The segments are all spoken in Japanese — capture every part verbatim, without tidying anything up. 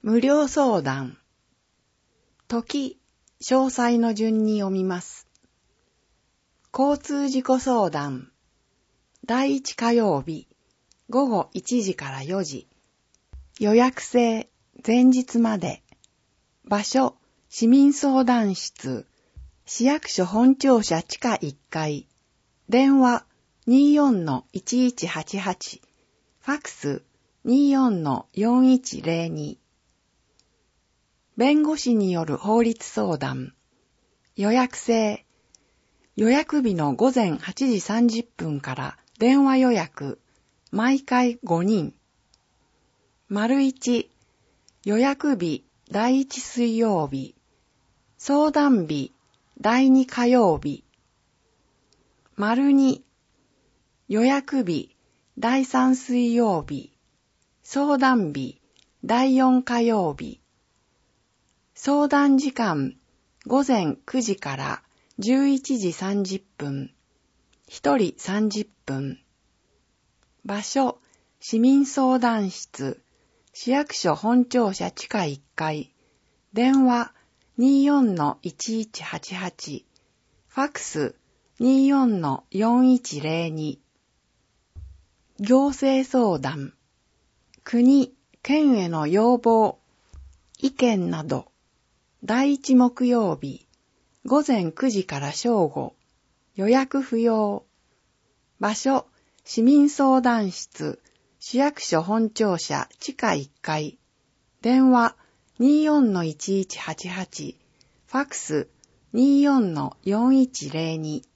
無料相談。時、詳細の順に読みます。交通事故相談。だいいち火曜日、ごごいちじからよじ。予約制、前日まで。場所、市民相談室。市役所本庁舎地下いっかい。電話 にじゅうよんのいちいちはちはち。ファックス にじゅうよんのよんいちゼロに。弁護士による法律相談。予約制。予約日の午前はちじさんじゅっぷんから電話予約。毎回ごにん。丸いち。予約日だいいち水曜日。相談日だいに火曜日。丸に。予約日だいさん水曜日。相談日だいよん火曜日。相談時間午前くじからじゅういちじさんじゅっぷん。ひとりさんじゅっぷん。場所市民相談室。市役所本庁舎地下いっかい。電話 にじゅうよんのいちいちはちはち。ファックス にじゅうよんのよんいちゼロに。行政相談。国、県への要望、意見など。だいいち木曜日、午前くじから正午。予約不要。場所、市民相談室。市役所本庁舎地下いっかい。電話 にじゅうよんのいちいちはちはち。ファックス にじゅうよんのよんいちゼロに。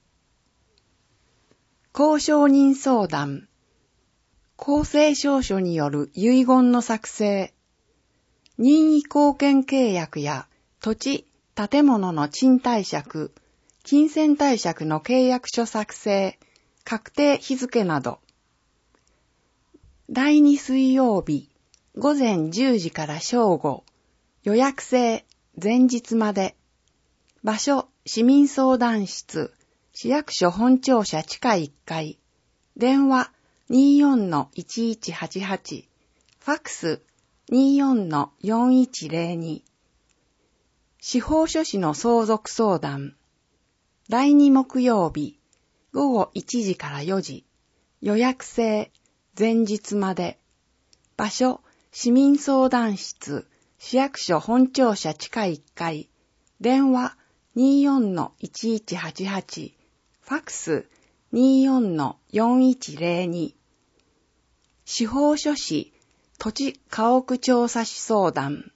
公証人相談。公正証書による遺言の作成。任意後見契約や土地、建物の賃貸借、金銭貸借の契約書作成、確定日付など。だいに水曜日、午前じゅうじから正午。予約制、前日まで。場所、市民相談室。市役所本庁舎地下いっかい。電話 にじゅうよんのいちいちはちはち。ファックス にじゅうよんのよんいちゼロに。司法書士の相続相談。だいに木曜日、ごごいちじからよじ。予約制、前日まで。場所、市民相談室。市役所本庁舎地下いっかい。電話 にじゅうよんのいちいちはちはち。ファックス にじゅうよんのよんいちゼロに。司法書士、土地家屋調査士相談。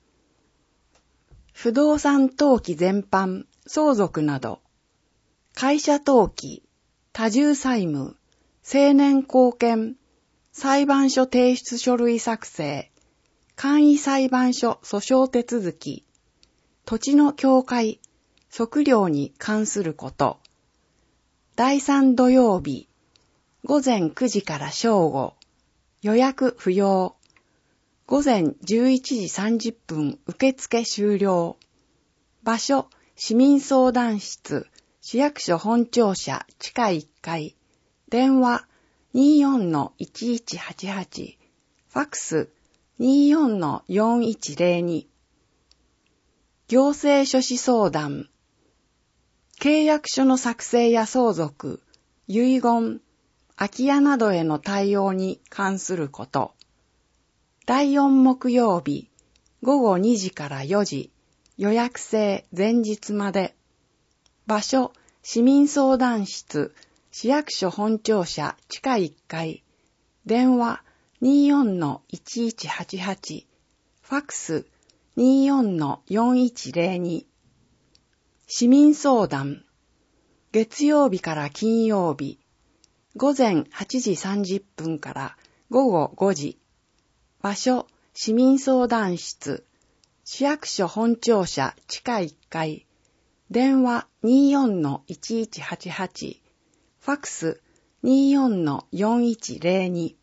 不動産登記全般、相続など。会社登記、多重債務、成年後見、裁判所提出書類作成、簡易裁判所訴訟手続き、土地の境界、測量に関すること。だいさん土曜日、午前くじから正午。予約不要。午前じゅういちじさんじゅっぷん受付終了。場所、市民相談室。市役所本庁舎地下いっかい。電話 にじゅうよんのいちいちはちはち。ファックス にじゅうよんのよんいちゼロに。行政書士相談。契約書の作成や相続、遺言、空き家などへの対応に関すること。だいよん木曜日、ごごにじからよじ。予約制前日まで。場所、市民相談室。市役所本庁舎地下いっかい。電話 にじゅうよんのいちいちはちはち。ファックス にじゅうよんのよんいちゼロに。市民相談。月曜日から金曜日。午前はちじさんじゅっぷんからごごごじ。場所、市民相談室。市役所本庁舎地下いっかい。電話 にじゅうよんのいちいちはちはち。ファックス にじゅうよんのよんいちゼロに。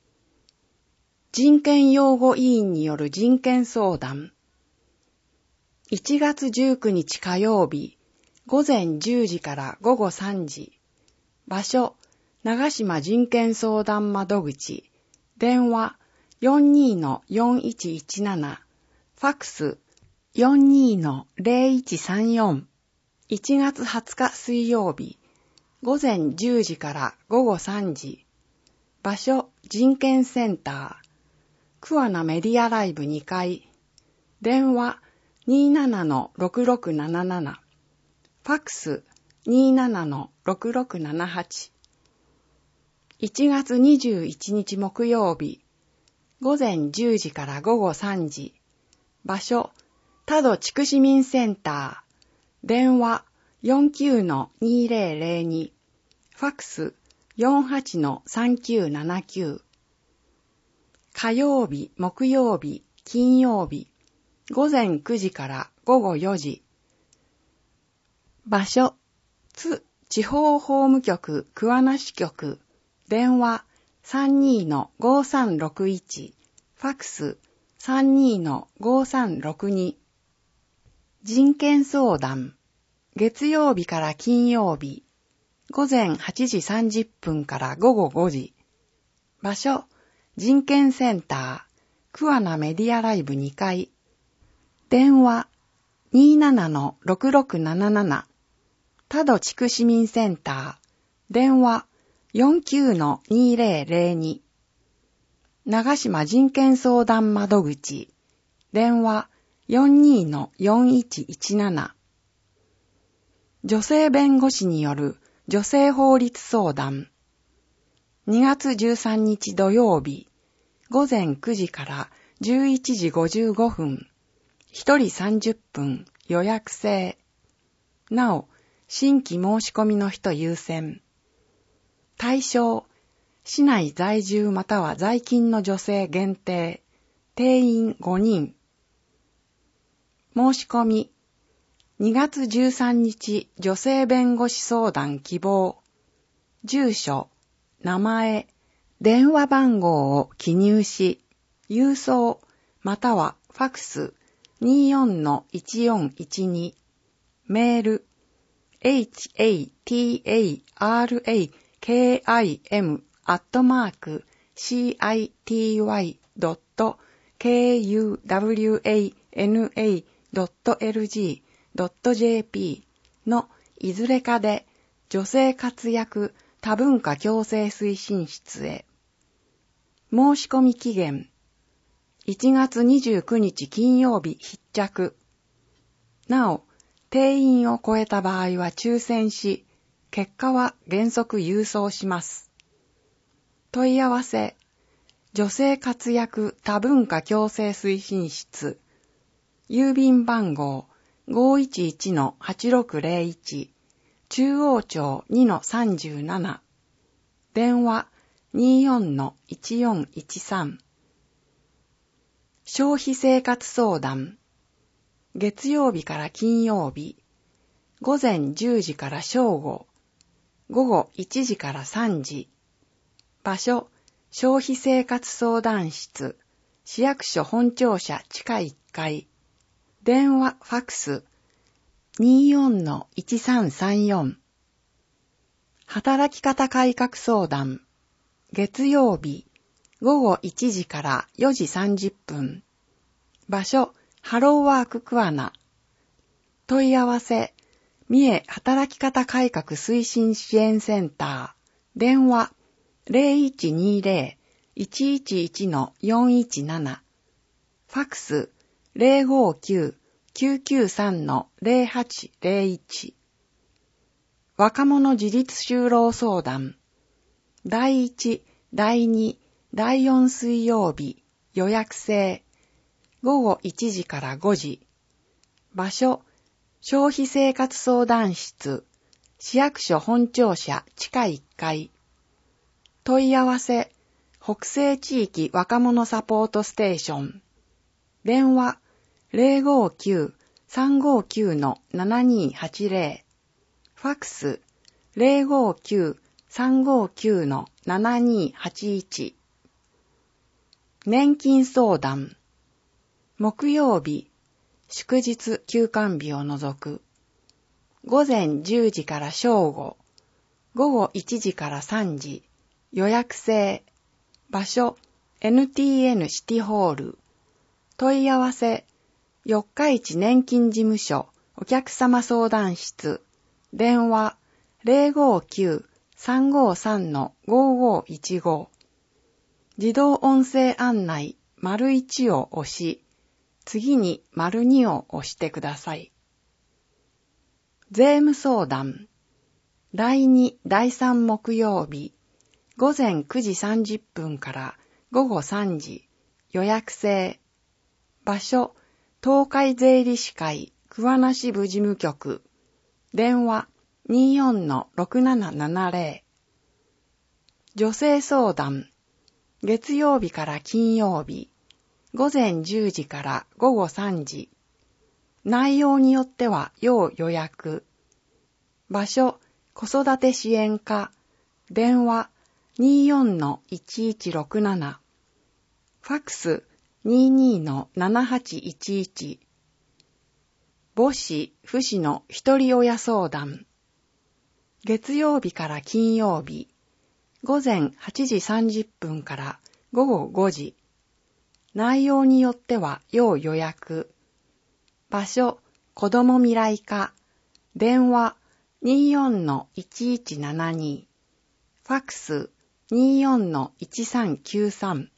人権擁護委員による人権相談。いちがつじゅうくにち火曜日、午前じゅうじからごごさんじ。場所、長島人権相談窓口。電話 よんにーのよんいちいちなな。 ファックス よんにーのゼロいちさんよん。いちがつはつか水曜日、午前じゅうじから午後さんじ。場所、人権センター。桑名メディアライブにかい。電話 にーななのろくろくなななな。ファックス にーななのろくろくななはち。いちがつにじゅういちにち木曜日、午前じゅうじから午後さんじ。場所、多度地区市民センター。電話 よんきゅうのにーぜろぜろに。ファックス よんはちのさんきゅうななきゅう。火曜日、木曜日、金曜日、午前くじから午後よじ。場所、津地方法務局桑名支局。電話 さんにーのごさんろくいち。ファックス さんにーのごさんろくに。人権相談。月曜日から金曜日。午前はちじさんじゅっぷんから午後ごじ。場所、人権センター、桑名メディアライブにかい。電話 にーななのろくろくなななな。多度地区市民センター。電話 よんきゅうのにーぜろぜろに。長島人権相談窓口。電話 よんにーのよんいちいちなな。女性弁護士による女性法律相談。にがつじゅうさんにち土曜日、午前くじからじゅういちじごじゅうごふん。ひとりさんじゅっぷん予約制。なお、新規申し込みの人優先。対象、市内在住または在勤の女性限定。定員ごにん。申し込み、にがつじゅうさんにち女性弁護士相談希望。住所、名前、電話番号を記入し、郵送またはファックス にーよんのいちよんいちに。メール、エイチエーティーエーアールエーケーアイエム アットマーク シーアイティーワイ ドット ケーユーダブリューエーエヌエー ドット エルジー ドット ジェーピー のいずれかで女性活躍多文化共生推進室へ。申し込み期限いちがつにじゅうくにち金曜日必着。なお、定員を超えた場合は抽選し、結果は原則郵送します。問い合わせ、女性活躍多文化共生推進室、郵便番号 ごいちいちのはちろくゼロいち、中央町 にのさんじゅうなな、電話 にーよんのいちよんいちさん。消費生活相談、月曜日から金曜日、午前じゅうじから正午、午後いちじからさんじ。場所、消費生活相談室、市役所本庁舎地下いっかい。電話、ファックス、にーよんのいちさんさんよん。働き方改革相談、月曜日、午後いちじからよじさんじゅっぷん。場所、ハローワーク桑名。問い合わせ、三重働き方改革推進支援センター。電話、ゼロいちにーゼロ いちいちいちのよんいちなな。ファックス、ゼロごきゅう きゅうきゅうさんのゼロはちゼロいち。若者自立就労相談。だいいち、だいに、だいよん水曜日、予約制。午後いちじからごじ。場所、消費生活相談室、市役所本庁舎地下いっかい。問い合わせ、北西地域若者サポートステーション。電話、ゼロごきゅう さんごきゅうのななにはちゼロ。ファックス、ゼロごきゅう さんごきゅうのななにはちいち。年金相談。木曜日、祝日休館日を除く。午前じゅうじから正午、午後いちじからさんじ。予約制。場所、エヌティーエヌ シティホール。問い合わせ、 四日市年金事務所お客様相談室、電話 ゼロごきゅう さんごさん ごごいちご、自動音声案内丸いちを押し、次に丸にを押してください。税務相談、だいに、だいさん木曜日、午前くじさんじゅっぷんから午後さんじ、予約制。場所、東海税理士会桑名支部事務局。電話 にじゅうよん ろくななななゼロ。女性相談、月曜日から金曜日、午前じゅうじから午後さんじ。内容によっては要予約。場所、子育て支援課。電話 にじゅうよん いちいちろくなな。ファックス にじゅうに ななはちいちいち。母子、父子の一人親相談。月曜日から金曜日、午前はちじさんじゅっぷんから午後ごじ。内容によっては要予約。場所、子ども未来課。電話 にじゅうよん いちいちななに。ファックス にじゅうよん いちさんきゅうさん。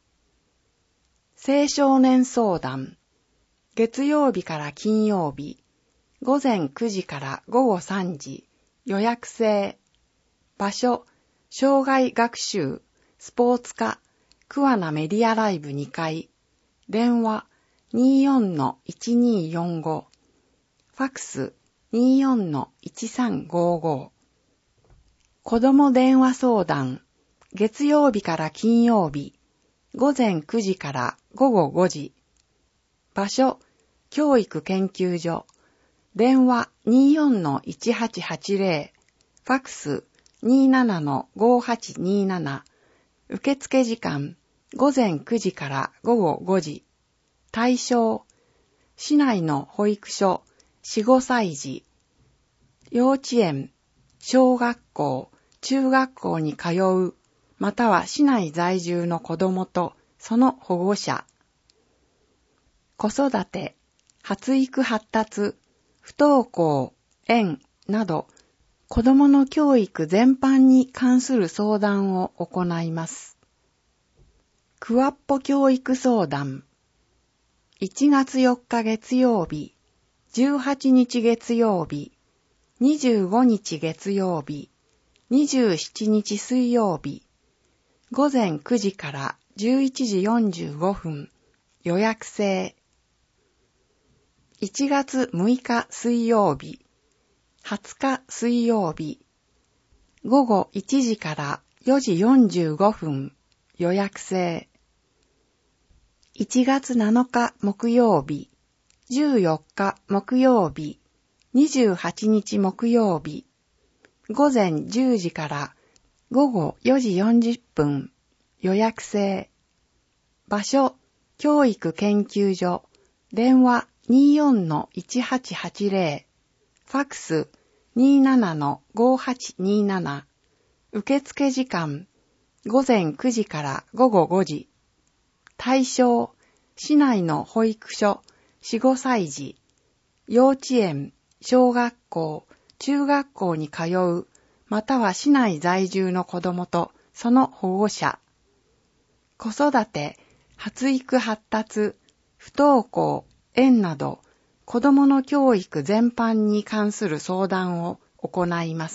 青少年相談。月曜日から金曜日、午前くじから午後さんじ。予約制。場所、障害学習、スポーツ課、桑名メディアライブにかい。電話 にじゅうよん いちによんご。ファックス にじゅうよん いちさんごご。子ども電話相談。月曜日から金曜日、午前くじから午後ごじ。場所、教育研究所。電話 にじゅうよん いちはちはちゼロ。ファックス にじゅうなな ごはちになな。受付時間、午前くじから午後ごじ。対象、市内の保育所、よん、ごさい児。幼稚園、小学校、中学校に通う、または市内在住の子どもとその保護者。子育て、発育発達、不登校、園など、子どもの教育全般に関する相談を行います。クワッポ教育相談。いちがつよっか月曜日、じゅうはちにち月曜日、にじゅうごにち月曜日、にじゅうしちにち水曜日、午前くじからじゅういちじよんじゅうごふん、予約制。いちがつむいか水曜日、はつか水曜日、午後いちじからよじよんじゅうごふん、予約制。いちがつなのか木曜日、じゅうよっか木曜日、にじゅうはちにち木曜日、午前じゅうじから午後よじよんじゅっぷん、予約制。場所、教育研究所。電話 にじゅうよん いちはちはちゼロ。ファックス にじゅうなな ごはちになな。受付時間、午前くじから午後ごじ。対象、市内の保育所、よん、ごさい児。幼稚園、小学校、中学校に通う、または市内在住の子どもとその保護者。子育て、発育発達、不登校、園など、子どもの教育全般に関する相談を行います。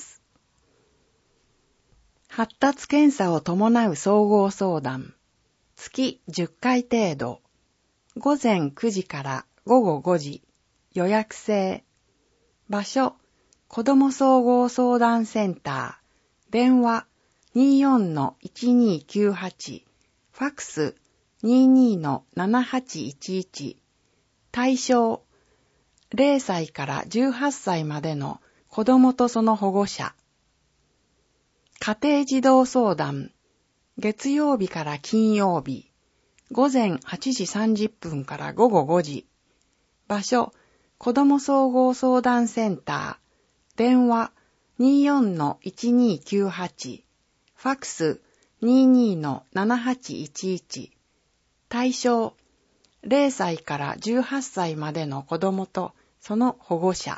発達検査を伴う総合相談。月じゅっかい程度。午前くじから午後ごじ。予約制。場所、子ども総合相談センター。電話 にじゅうよん いちにきゅうはち。ファックス にじゅうに ななはちいちいち。対象、ゼロさいからじゅうはっさいまでの子どもとその保護者。家庭児童相談。月曜日から金曜日。午前はちじさんじゅっぷんから午後ごじ。場所、子ども総合相談センター。電話 にじゅうよん いちにきゅうはち。ファックス にじゅうに ななはちいちいち。対象、 れいさいからじゅうはっさいまでの子供とその保護者。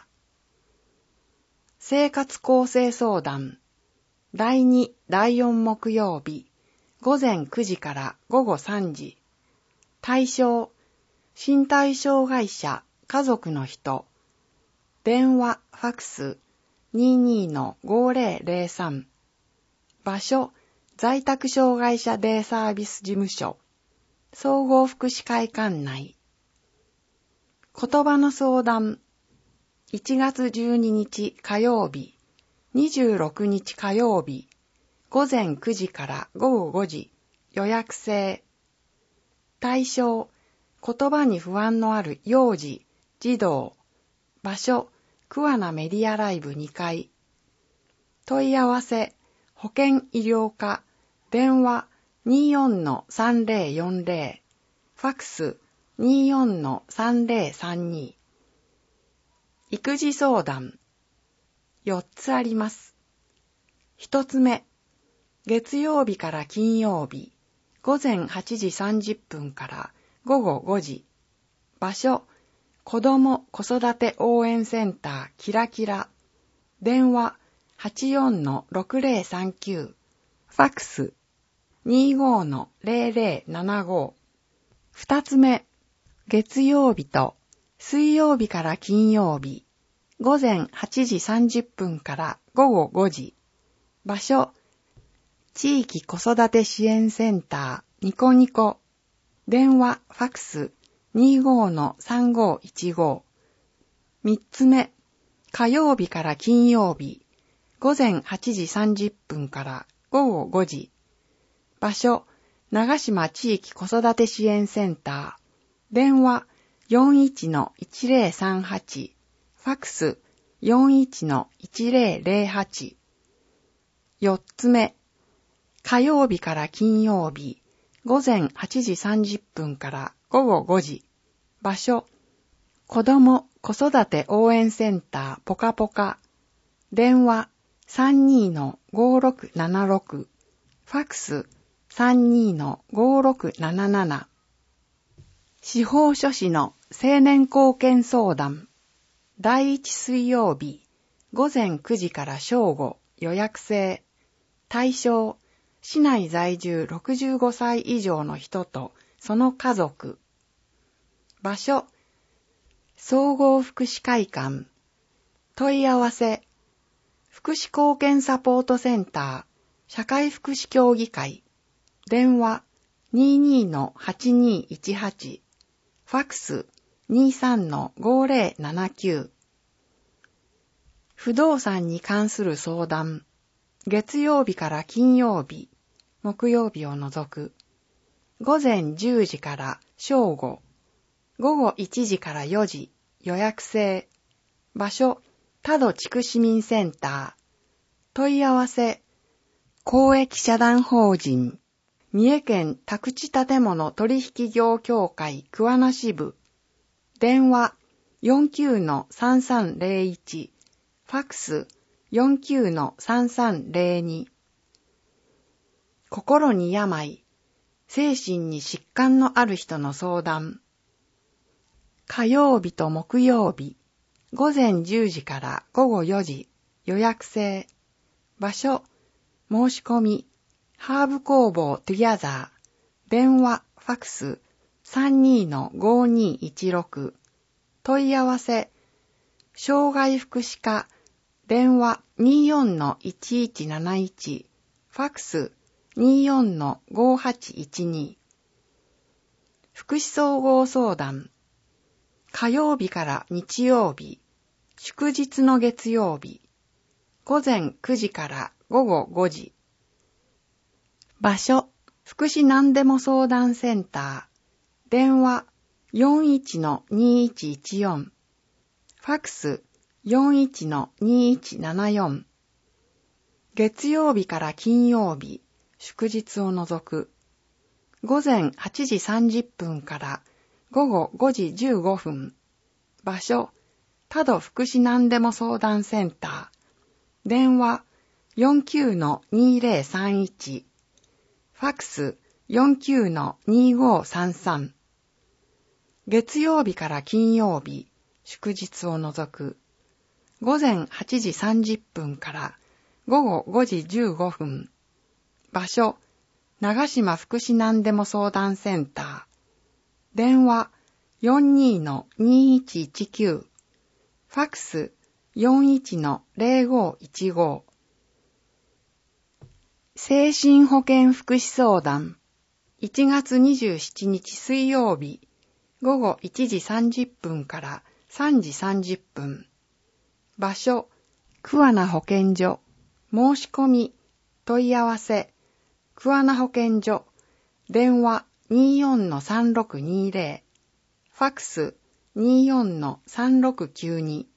生活構成相談。だいに、だいよん木曜日、ごぜんくじからごごさんじ。対象、身体障害者、家族の人。電話、ファクス、にじゅうにのごぜろぜろさん。場所、在宅障害者デイサービス事務所。総合福祉会館内。言葉の相談。いちがつじゅうににち火曜日、にじゅうろくにち火曜日、ごぜんくじからごごごじ、予約制。対象、言葉に不安のある幼児、児童。場所、桑名メディアライブにかい。問い合わせ、保健医療課、電話 にじゅうよんのさんぜろよんぜろ、ファクス にじゅうよんのさんぜろさんに。育児相談。よっつあります。ひとつめ、月曜日から金曜日、ごぜんはちじさんじゅっぷんからごごごじ。場所、子ども子育て応援センターキラキラ。電話 はちじゅうよんのろくぜろさんきゅう。ファクス にじゅうごのぜろぜろななご。二つ目、月曜日と水曜日から金曜日、ごぜんはちじさんじゅっぷんからごごごじ。場所、地域子育て支援センターニコニコ。電話、ファクス にじゅうごのさんごいちご。三つ目、火曜日から金曜日、ごぜんはちじさんじゅっぷんからごごごじ。場所、長島地域子育て支援センター。電話 よんいちのいちぜろさんはち。ファクス よんいちのいちぜろぜろはち。四つ目、火曜日から金曜日、ごぜんはちじさんじゅっぷんからごごごじ。場所、子ども子育て応援センターポカポカ。電話 さんにのごろくななろく。ファクス さんにのごろくなななな。司法書士の青年貢献相談。だいいち水曜日、ごぜんくじから正午、予約制。対象、市内在住ろくじゅうごさい以上の人とその家族。場所、総合福祉会館。問い合わせ、福祉貢献サポートセンター、社会福祉協議会。電話 にじゅうにのはちにいちはち。ファクス にじゅうさんのごぜろななきゅう。不動産に関する相談。月曜日から金曜日、木曜日を除く。ごぜんじゅうじから正午。ごごいちじからよじ、予約制。場所、多度地区市民センター。問い合わせ、公益社団法人、三重県宅地建物取引業協会桑名支部。電話 よんきゅうのさんさんぜろいち。ファクス よんきゅうのさんさんぜろに。心に病、精神に疾患のある人の相談。火曜日と木曜日、ごぜんじゅうじからごごよじ、予約制。場所、申し込み、ハーブ工房トゥギャザー。電話、ファクス さんにのごにいちろく。問い合わせ、障害福祉課。電話 にじゅうよんのいちいちなないち。ファクス にじゅうよんのごはちいちに。福祉総合相談。火曜日から日曜日、祝日の月曜日、ごぜんくじからごごごじ。場所、福祉何でも相談センター。電話 よんいちのにいちいちよん。ファクス よんいちのにいちななよん。月曜日から金曜日、祝日を除く。ごぜんはちじさんじゅっぷんからごごごじじゅうごふん。場所、多度福祉何でも相談センター。電話 よんきゅうのにぜろさんいち。ファクス よんきゅうのにごさんさん。 月曜日から金曜日、祝日を除く、午前はちじさんじゅっぷんから午後ごじじゅうごふん、場所、長島福祉なんでも相談センター、電話 よんにーのにいちいちきゅう、ファックス よんいちのゼロごいちご、精神保健福祉相談、いちがつにじゅうしちにち水曜日、午後いちじさんじゅっぷんからさんじさんじゅっぷん。場所、桑名保健所。申し込み、問い合わせ、桑名保健所。電話 にーよんのさんろくにーぜろ。ファックス にーよんのさんろくきゅうに。